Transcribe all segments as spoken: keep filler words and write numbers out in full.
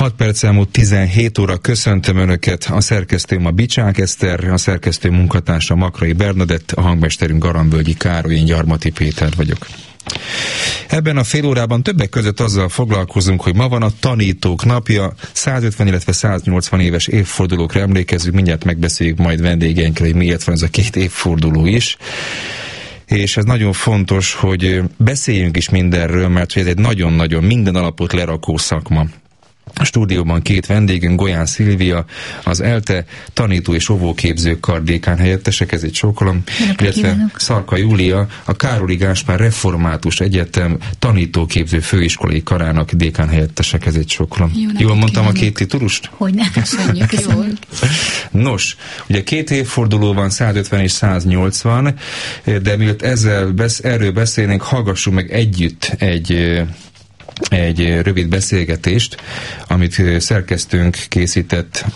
hat perc elmúlt tizenhét óra, köszöntöm Önöket, a szerkesztőm a Bicsák Eszter, a szerkesztő munkatársa Makrai Bernadett, a hangmesterünk Garambölgyi Károly, én Gyarmati Péter vagyok. Ebben a fél órában többek között azzal foglalkozunk, hogy ma van a tanítók napja, százötven, illetve száznyolcvan éves évfordulókra emlékezzük, mindjárt megbeszéljük majd vendégeinkkel, hogy miért van ez a két évforduló is. És ez nagyon fontos, hogy beszéljünk is mindenről, mert ez egy nagyon-nagyon minden alapot lerakó szakma. A stúdióban két vendégünk, Golyán Szilvia, az ELTE tanító és óvóképző kar dékán helyettesek, ez egy sókolom, illetve Szarka Júlia, a Károli Gáspár Református Egyetem tanítóképző főiskolai karának dékán helyettesek, ez egy sókolom. Jól mondtam kívánok. A két titulust? Hogy nem, köszönjük, jól. Nos, ugye két évforduló van, százötven és száznyolcvan, de mielőtt ezzel besz- erről beszélnénk, hallgassunk meg együtt egy egy rövid beszélgetést, amit szerkesztőnk készített,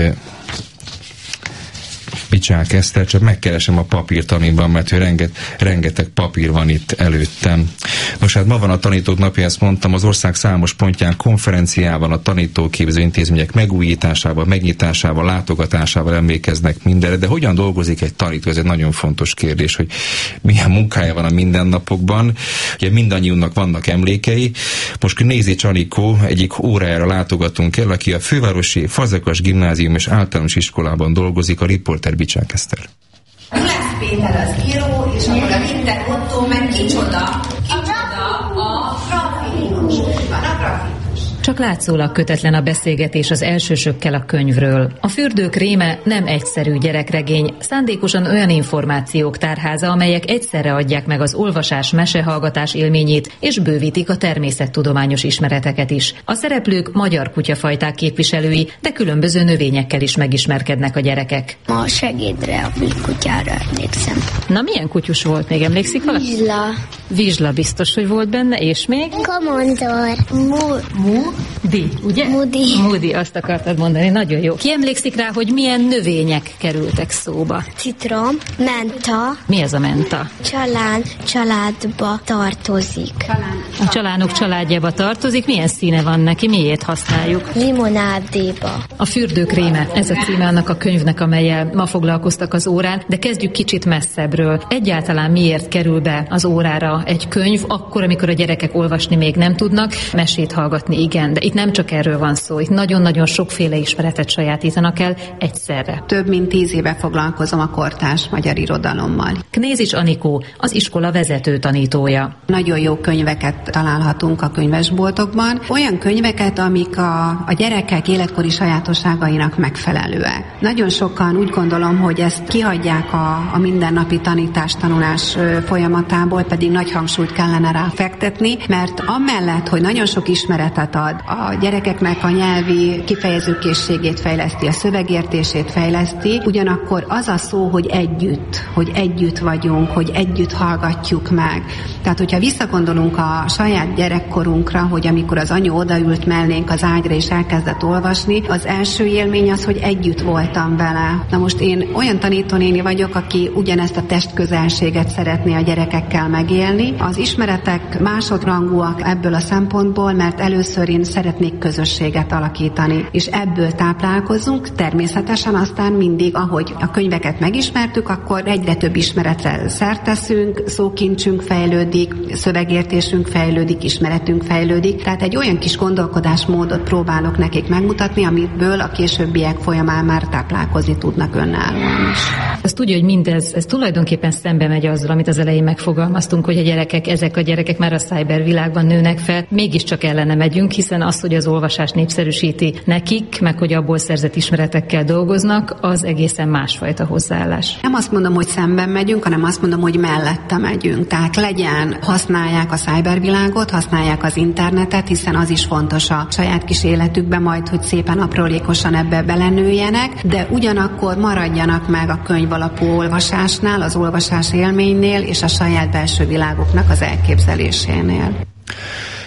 Bicsák Eszter, csak megkeresem a papírt, amiben, mert renget, rengeteg papír van itt előttem. Nos, hát ma van a tanítók napja, ezt mondtam, az ország számos pontján konferenciában a tanítóképző intézmények megújításával, megnyitásával, látogatásával emlékeznek mindenre, de hogyan dolgozik egy tanító? Ez egy nagyon fontos kérdés, hogy milyen munkája van a mindennapokban. Ugye mindannyiunknak vannak emlékei. Most Knézics Anikó egyik órájára látogatunk el, aki a fővárosi Fazekas Gimnázium és Általános Iskolában dolgozik, a riporter Bicsák Eszter. Juhász Péter az író, és akkor a Winter Otto meg kicsoda, kicsoda a grafikus. Van a grafikus. Csak látszólag kötetlen a beszélgetés az elsősökkel a könyvről. A Fürdők réme nem egyszerű gyerekregény, szándékosan olyan információk tárháza, amelyek egyszerre adják meg az olvasás, mesehallgatás élményét, és bővítik a természettudományos ismereteket is. A szereplők magyar kutyafajták képviselői, de különböző növényekkel is megismerkednek a gyerekek. A segédre, a kutyára emlékszem. Na, milyen kutyus volt még? Emlékszik valaki? Vizsla. Vizsla biztos, hogy volt benne, és még? Komondor. Mu. Mu? Di, ugye? Mudi. Mudi, azt akartad mondani, nagyon jó. Ki emlékszik rá, hogy milyen növények kerültek szóba? Citrom, menta. Mi az a menta? Csalán, családba tartozik. A csalánok családjába tartozik, milyen színe van neki, miért használjuk? Limonádéba. A Fürdők réme, ez a címe annak a könyvnek, amellyel ma foglalkoztak az órán, de kezdjük kicsit messzebbről. Egyáltalán miért kerül be az órára egy könyv, akkor, amikor a gyerekek olvasni még nem tudnak, mesét hallgatni igen, de itt nem csak erről van szó, itt nagyon-nagyon sokféle ismeretet sajátítanak el egyszerre. Több mint tíz éve foglalkozom a kortárs magyar irodalommal. Knézics Anikó, az iskola vezető tanítója. Nagyon jó könyveket találhatunk a könyvesboltokban, olyan könyveket, amik a, a gyerekek életkori sajátosságainak megfelelőek. Nagyon sokan úgy gondolom, hogy ezt kihagyják a, a mindennapi tanítás-tanulás folyamatából, pedig nagy hangsúlyt kellene rá fektetni, mert amellett, hogy nagyon sok ismeretet ad, a gyerekeknek a nyelvi kifejezőkészségét fejleszti, a szövegértését fejleszti, ugyanakkor az a szó, hogy együtt, hogy együtt vagyunk, hogy együtt hallgatjuk meg. Tehát, hogyha visszagondolunk a saját gyerekkorunkra, hogy amikor az anyu odaült mellénk az ágyra és elkezdett olvasni, az első élmény az, hogy együtt voltam vele. Na most én olyan tanítónéni vagyok, aki ugyanezt a testközelséget szeretné a gyerekekkel megélni. Az ismeretek másodrangúak ebből a szempontból, mert először én szeretnék közösséget alakítani, és ebből táplálkozunk, természetesen aztán mindig, ahogy a könyveket megismertük, akkor egyre több ismeretre szert teszünk, szókincsünk fejlődik, szövegértésünk fejlődik, ismeretünk fejlődik, tehát egy olyan kis gondolkodásmódot próbálok nekik megmutatni, amiből a későbbiek folyamán már táplálkozni tudnak önállóan is. Azt tudja, hogy mindez, ez tulajdonképpen szembe megy azzal, amit az elején megfogalmaztunk, hogy a gyerekek, ezek a gyerekek már a cybervilágban nőnek fel, mégiscsak ellene megyünk, hiszen az, hogy az olvasás népszerűsíti nekik, meg hogy abból szerzett ismeretekkel dolgoznak, az egészen másfajta hozzáállás. Nem azt mondom, hogy szemben megyünk, hanem azt mondom, hogy mellette megyünk. Tehát legyen, használják a cybervilágot, használják az internetet, hiszen az is fontos a saját kis életükben majd, hogy szépen aprólékosan ebbe belenőjenek, de ugyanakkor maradjanak meg a könyv alapú olvasásnál, az olvasás élménynél és a saját belső világoknak az elképzelésénél.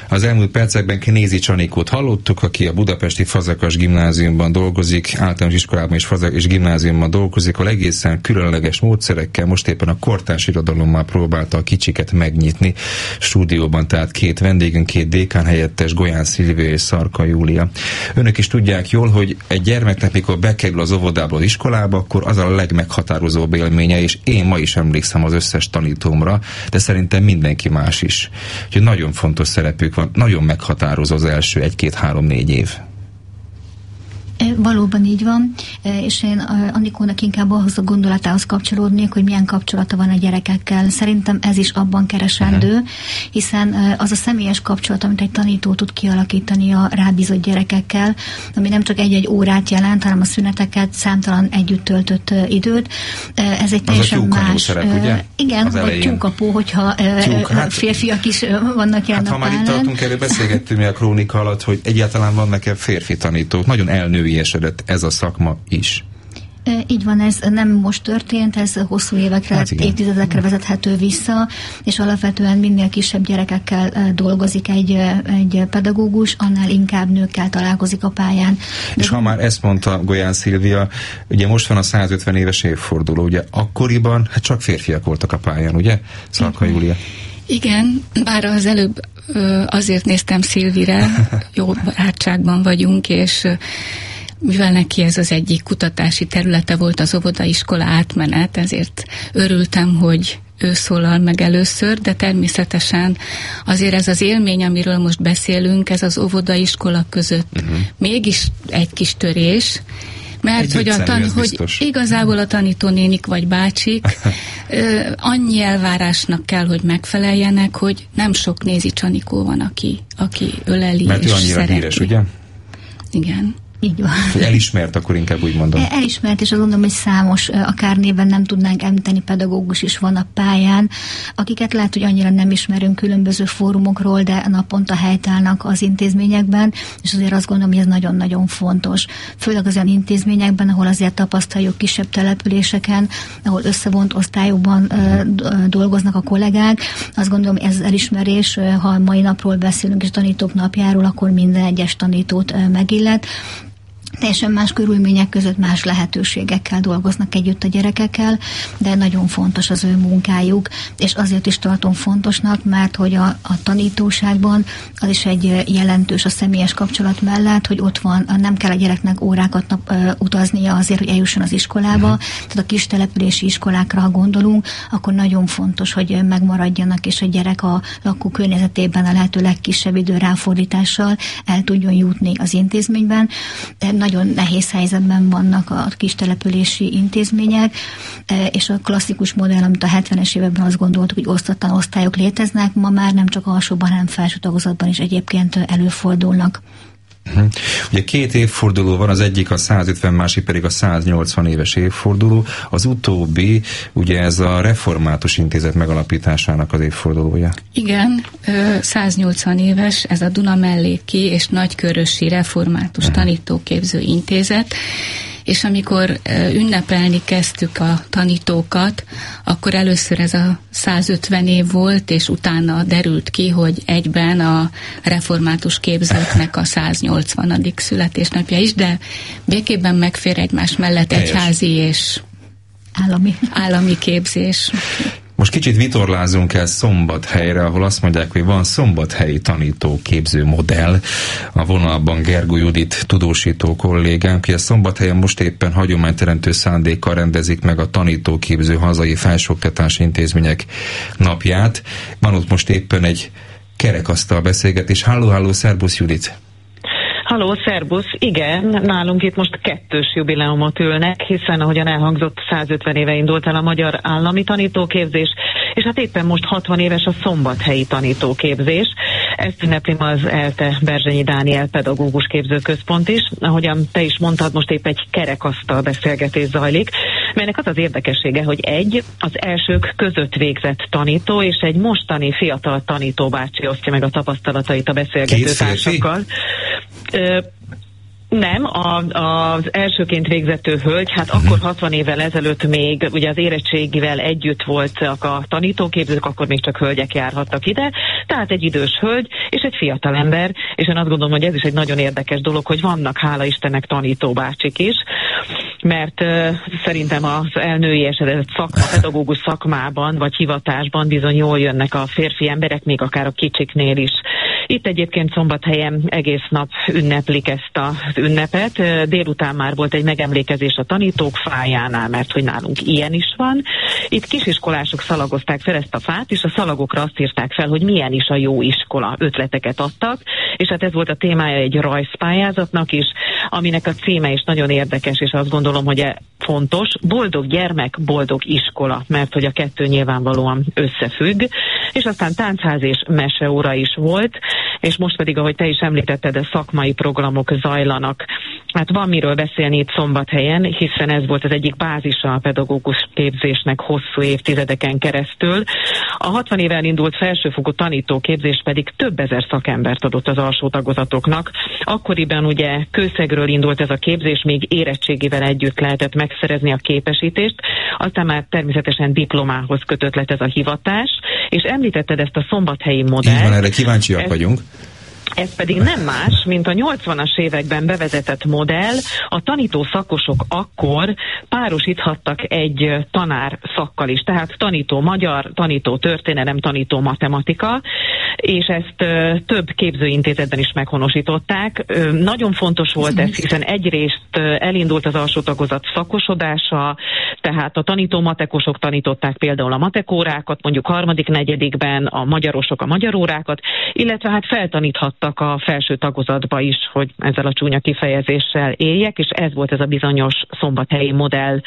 Az elmúlt percekben Knézi Csanikót hallottuk, aki a budapesti Fazekas gimnáziumban dolgozik, általános iskolában és, Fazekas és gimnáziumban dolgozik, ahol egészen különleges módszerekkel most éppen a kortárs irodalommal próbálta a kicsiket megnyitni. Stúdióban tehát két vendégünk, két dékán helyettes, Golyán Szilvia és Szarka Júlia. Önök is tudják jól, hogy egy gyermeknek, mikor bekerül az óvodából az iskolába, akkor az a legmeghatározóbb élménye, és én ma is emlékszem az összes tanítómra, de szerintem mindenki más is. Úgyhogy nagyon fontos szerepük van, nagyon meghatározó az első egy-két-három-négy év. Valóban így van, és én Anikónak inkább ahhoz a gondolatához kapcsolódnék, hogy milyen kapcsolata van a gyerekekkel. Szerintem ez is abban keresendő, uh-huh. hiszen az a személyes kapcsolat, amit egy tanító tud kialakítani a rábízott gyerekekkel, ami nem csak egy-egy órát jelent, hanem a szüneteket, számtalan együtt töltött időt. Ez egy teljesen más... Szerep, ugye? Igen, vagy tyúkapó, hogyha Tyúk, hát, férfiak is vannak jelen hát, a ha már itt tartunk, erről beszélgettünk mi a krónika alatt, hogy egyáltalán vannak-e férfi tanítók. Nagyon elnőiesedett ez a szakma is. Így van, ez nem most történt, ez hosszú évekre, hát évtizedekre vezethető vissza, és alapvetően minél kisebb gyerekekkel dolgozik egy, egy pedagógus, annál inkább nőkkel találkozik a pályán. De és ha már ezt mondta Golyán Szilvia, ugye most van a százötven éves évforduló, ugye akkoriban hát csak férfiak voltak a pályán, ugye? Szarka Júlia. Igen, bár az előbb azért néztem Szilvire, jó barátságban vagyunk, és mivel neki ez az egyik kutatási területe volt az óvodaiskola átmenet, ezért örültem, hogy ő szólal meg először, de természetesen azért ez az élmény, amiről most beszélünk, ez az óvodaiskola között uh-huh. mégis egy kis törés, mert hogy, a tan- hogy igazából a tanítónénik vagy bácsik ö, annyi elvárásnak kell, hogy megfeleljenek, hogy nem sok Nézi Csanikó van, aki, aki öleli mert és ő annyira szeretni. híres, ugye? Igen. Így van. Elismert, akkor inkább úgy mondom. Elismert, és azt gondolom, hogy számos, akár néven nem tudnánk említeni pedagógus is van a pályán, akiket lehet, hogy annyira nem ismerünk különböző fórumokról, de naponta helytállnak az intézményekben, és azért azt gondolom, hogy ez nagyon-nagyon fontos. Főleg az olyan intézményekben, ahol azért tapasztaljuk kisebb településeken, ahol összevont osztályokban dolgoznak a kollégák. Azt gondolom, hogy ez elismerés, ha a mai napról beszélünk, és tanítók napjáról, akkor minden egyes tanítót megillet. Teljesen más körülmények között más lehetőségekkel dolgoznak együtt a gyerekekkel, de nagyon fontos az ő munkájuk, és azért is tartom fontosnak, mert hogy a, a tanítóságban az is egy jelentős a személyes kapcsolat mellett, hogy ott van, nem kell a gyereknek órákat nap, uh, utaznia azért, hogy eljusson az iskolába, uh-huh. tehát a kis települési iskolákra, ha gondolunk, akkor nagyon fontos, hogy megmaradjanak, és a gyerek a lakó környezetében a lehető legkisebb idő ráfordítással el tudjon jutni az intézményben. Nagyon nehéz helyzetben vannak a kis települési intézmények, és a klasszikus modell, amit a hetvenes években azt gondoltuk, hogy osztatlan osztályok léteznek, ma már nem csak alsóban, hanem felső tagozatban is egyébként előfordulnak. Uh-huh. Ugye két évforduló van, az egyik a százötven, másik pedig a száznyolcvan éves évforduló. Az utóbbi, ugye ez a Református Intézet megalapításának az évfordulója. Igen, száznyolcvan éves, ez a Dunamelléki és Nagykörösi Református uh-huh. Tanítóképző Intézet, és amikor ünnepelni kezdtük a tanítókat, akkor először ez a százötven év volt, és utána derült ki, hogy egyben a református képzőknek a száznyolcvanadik születésnapja is, de békében megfér egymás mellett egyházi és állami, állami képzés. Most kicsit vitorlázunk el Szombathelyre, ahol azt mondják, hogy van szombathelyi tanítóképző modell. A vonalban Gergő Judit tudósító kollégánk, hogy a Szombathelyen most éppen hagyományteremtő szándékkal rendezik meg a tanítóképző hazai felsőoktatási intézmények napját. Van ott most éppen egy kerekasztal beszélgetés. Halló, halló, szerbusz Judit! Halló, szerbusz! Igen, nálunk itt most kettős jubileumot ülnek, hiszen ahogyan elhangzott, százötven éve indult el a magyar állami tanítóképzés, és hát éppen most hatvan éves a szombathelyi tanítóképzés. Ezt ünnepli az ELTE Berzsenyi Dániel Pedagógus Képzőközpont is. Ahogyan te is mondtad, most épp egy kerekasztal beszélgetés zajlik, melynek az az érdekessége, hogy egy, az elsők között végzett tanító, és egy mostani fiatal tanítóbácsi osztja meg a tapasztalatait a beszélgető társakkal. Nem, a, az elsőként végzető hölgy, hát uh-huh. akkor hatvan évvel ezelőtt még ugye az érettségivel együtt voltak a tanítóképzők, akkor még csak hölgyek járhattak ide, tehát egy idős hölgy és egy fiatal ember, és én azt gondolom, hogy ez is egy nagyon érdekes dolog, hogy vannak, hála Istennek, tanítóbácsik is, mert uh, szerintem az elnőiesedett szakma, pedagógus szakmában vagy hivatásban bizony jól jönnek a férfi emberek, még akár a kicsiknél is. Itt egyébként Szombathelyen egész nap ünneplik ezt az ünnepet. Délután már volt egy megemlékezés a tanítók fájánál, mert hogy nálunk ilyen is van. Itt kisiskolások szalagozták fel ezt a fát, és a szalagokra azt írták fel, hogy milyen is a jó iskola, ötleteket adtak, és hát ez volt a témája egy rajzpályázatnak is, aminek a címe is nagyon érdekes, és azt gondolom, hogy fontos. Boldog gyermek, boldog iskola, mert hogy a kettő nyilvánvalóan összefügg, és aztán táncház és meseóra is volt, és most pedig, ahogy te is említetted, a szakmai programok zajlanak. Hát van miről beszélni itt Szombathelyen, hiszen ez volt az egyik bázisa a pedagógus képzésnek hosszú évtizedeken keresztül. A hatvan éve elindult felsőfokú tanítóképzés pedig több ezer szakembert adott az alsó tagozatoknak. Akkoriban ugye kőszegről indult ez a képzés, még érettségivel együtt lehetett megszerezni a képesítést, aztán már természetesen diplomához kötött lett ez a hivatás, és említetted ezt a szombathelyi modellt. Így van, erre kíváncsiak ez, vagyunk. Ez pedig nem más, mint a nyolcvanas években bevezetett modell. A tanító szakosok akkor párosíthattak egy tanár szakkal is, tehát tanító magyar, tanító történelem, tanító matematika, és ezt ö, több képzőintézetben is meghonosították. Ö, nagyon fontos volt ez, hiszen egyrészt ö, elindult az alsó tagozat szakosodása, tehát a tanító matekosok tanították például a matekórákat, mondjuk harmadik, negyedikben a magyarosok a magyarórákat, illetve hát feltaníthattak a felső tagozatba is, hogy ezzel a csúnya kifejezéssel éljek, és ez volt ez a bizonyos szombathelyi modell.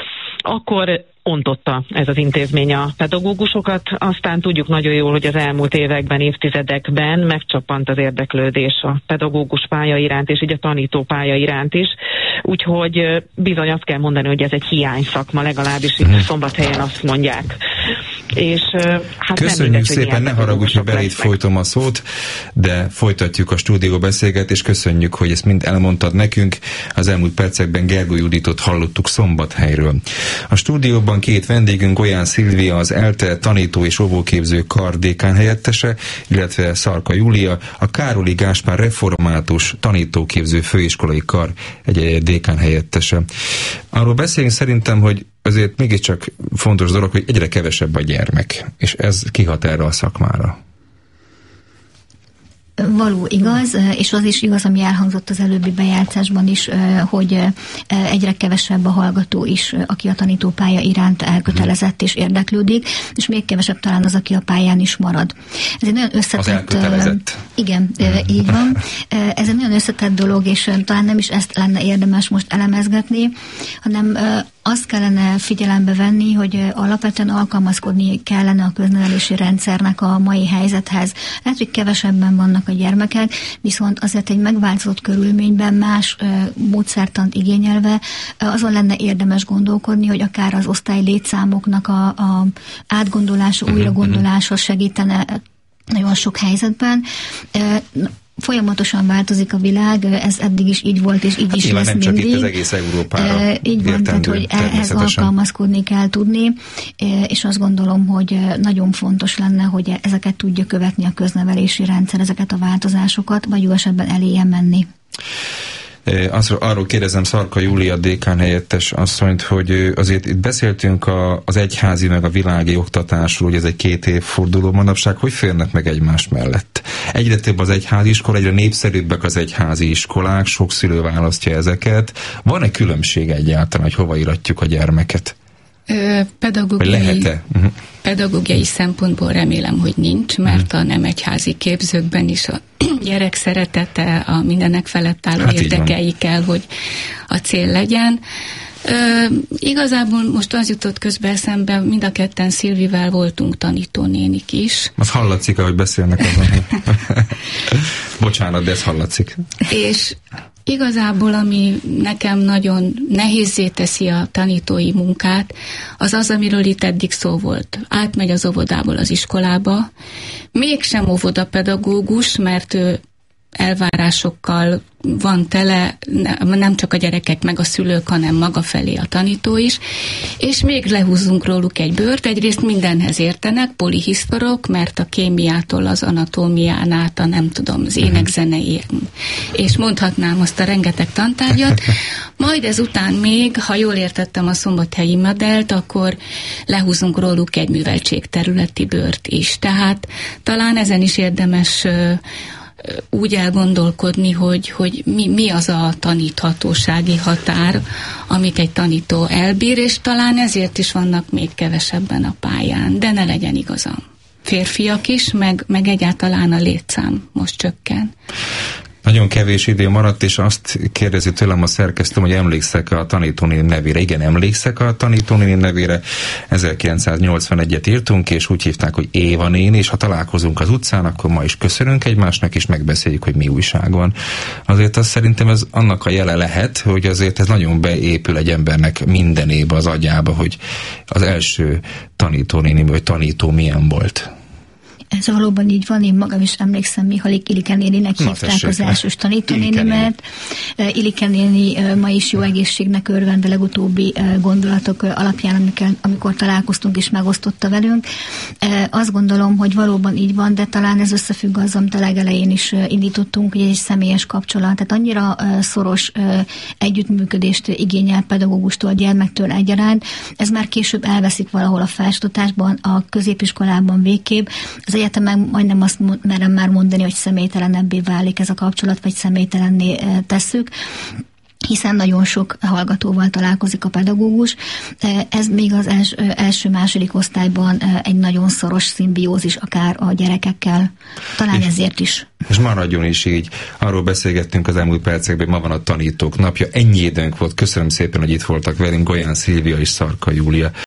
Akkor ontotta ez az intézmény a pedagógusokat, aztán tudjuk nagyon jól, hogy az elmúlt években, évtizedekben megcsappant az érdeklődés a pedagógus pálya iránt, és így a tanító pálya iránt is, úgyhogy bizony azt kell mondani, hogy ez egy hiányszakma, legalábbis itt Szombathelyen azt mondják. És, hát köszönjük mindegy, szépen, ne haragudj, hogy belét folytom a szót, de folytatjuk a stúdió beszélgetést, és köszönjük, hogy ezt mind elmondtad nekünk. Az elmúlt percekben Gergő Juditot hallottuk Szombathelyről. A stúdióban két vendégünk, Olyán Szilvia, az ELTE tanító és óvóképző kar dékán helyettese, illetve Szarka Júlia, a Károli Gáspár református tanítóképző főiskolai kar egy dékán helyettese. Arról beszélünk szerintem, hogy azért mégiscsak fontos dolog, hogy egyre kevesebb a gyermek, és ez kihat erre a szakmára. Való igaz, és az is igaz, ami elhangzott az előbbi bejátszásban is, hogy egyre kevesebb a hallgató is, aki a tanítópálya iránt elkötelezett és érdeklődik, és még kevesebb talán az, aki a pályán is marad. Ez egy nagyon összetett... Az elkötelezett. Igen, így van. Ez egy nagyon összetett dolog, és talán nem is ezt lenne érdemes most elemezgetni, hanem azt kellene figyelembe venni, hogy alapvetően alkalmazkodni kellene a köznevelési rendszernek a mai helyzethez. Lehet, hogy kevesebben vannak a gyermekek, viszont azért egy megváltozott körülményben más uh, módszertant igényelve uh, azon lenne érdemes gondolkodni, hogy akár az osztály létszámoknak a, a átgondolása, újragondolása segítene nagyon sok helyzetben. Uh, Folyamatosan változik a világ, ez eddig is így volt, és így hát is lesz nem mindig. Csak itt az egész Európára e, így van, tehát, hogy ehhez alkalmazkodni kell tudni, és azt gondolom, hogy nagyon fontos lenne, hogy ezeket tudja követni a köznevelési rendszer, ezeket a változásokat, vagy jó esetben eléje menni. Azról, arról kérdezem Szarka Júlia dékán helyettes asszonyt, hogy azért itt beszéltünk a, az egyházi meg a világi oktatásról, hogy ez egy két évforduló manapság, hogy férnek meg egymás mellett? Egyre több az egyházi iskola, egyre népszerűbbek az egyházi iskolák, sok szülő választja ezeket. Van-e különbség egyáltalán, hogy hova iratjuk a gyermeket? Ö, pedagógiai, uh-huh. pedagógiai szempontból remélem, hogy nincs, mert uh-huh. a nem egyházi képzőkben is a gyerek szeretete, a mindenek felett álló hát érdekei kell, hogy a cél legyen. Ö, igazából most az jutott közbe eszembe, mind a ketten Szilvivel voltunk tanítónénik is. Az hallatszik, ahogy beszélnek azon. Bocsánat, de ez hallatszik. És igazából, ami nekem nagyon nehézzé teszi a tanítói munkát, az az, amiről itt eddig szó volt. Átmegy az óvodából az iskolába, mégsem óvodapedagógus, mert ő elvárásokkal van tele, nem csak a gyerekek meg a szülők, hanem maga felé a tanító is, és még lehúzzunk róluk egy bőrt, egyrészt mindenhez értenek, polihisztorok, mert a kémiától az anatómián át a nem tudom, az énekzeneig, és mondhatnám azt a rengeteg tantárgyat, majd ezután még, ha jól értettem a szombathelyi modellt, akkor lehúzunk róluk egy műveltségterületi bőrt is. Tehát talán ezen is érdemes úgy elgondolkodni, hogy, hogy mi, mi az a taníthatósági határ, amit egy tanító elbír, és talán ezért is vannak még kevesebben a pályán, de ne legyen igazam. Férfiak is, meg, meg egyáltalán a létszám most csökken. Nagyon kevés idő maradt, és azt kérdezi tőlem a szerkesztőm, hogy emlékszek a tanítónénim nevére. Igen, emlékszek a tanítónénim nevére. ezerkilencszáznyolcvanegyet írtunk, és úgy hívták, hogy Éva néni, és ha találkozunk az utcán, akkor ma is köszönünk egymásnak, és megbeszéljük, hogy mi újság van. Azért azt szerintem ez annak a jele lehet, hogy azért ez nagyon beépül egy embernek mindenébe az agyába, hogy az első tanítónénim, vagy tanító milyen volt. Ez valóban így van, én magam is emlékszem, Mihályik Ilike néninek hívták az első tanítónénimet. Ilike néni ma is jó egészségnek örvend a legutóbbi gondolatok alapján, amikor, amikor találkoztunk és megosztotta velünk. Azt gondolom, hogy valóban így van, de talán ez összefügg azzal, amit a legelején is indítottunk, hogy egy személyes kapcsolat, tehát annyira szoros együttműködést igényel pedagógustól, gyermektől egyaránt. Ez már később elveszik valahol a felsőoktatásban, a középiskolában végképp. Az egyetemen majdnem azt merem már mondani, hogy személytelenebbé válik ez a kapcsolat, vagy személytelenné tesszük, hiszen nagyon sok hallgatóval találkozik a pedagógus. Ez még az els, első-második osztályban egy nagyon szoros szimbiózis akár a gyerekekkel. Talán és, ezért is. És maradjon is így. Arról beszélgettünk az elmúlt percekben, ma van a tanítók napja. Ennyi időnk volt. Köszönöm szépen, hogy itt voltak velünk Golyán Szilvia és Szarka Júlia.